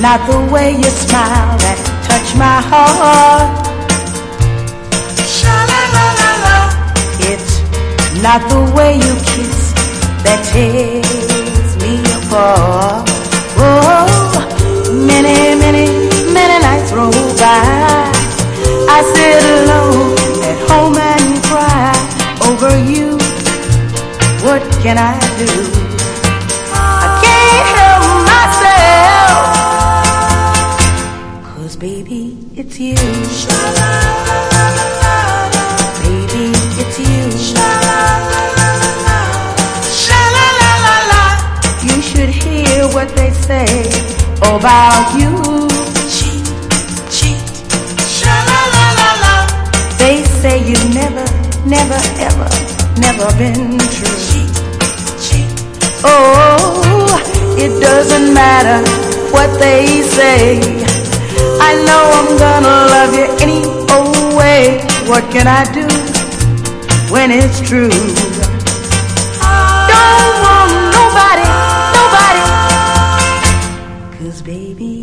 not the way you smile that touch my heart. Sha-la-la-la-la. It's not the way you kiss that tears me apart. Oh, many, many, many nights roll by. I sit alone at home and cry over you. What can I do? I can't help myself, 'cause baby, it's you. Baby, it's you. You should hear what they say about you. They say you've never, never, ever, never been true. Oh, it doesn't matter what they say. I know I'm gonna love you any old way. What can I do when it's true? Don't want nobody, nobody, 'cause baby,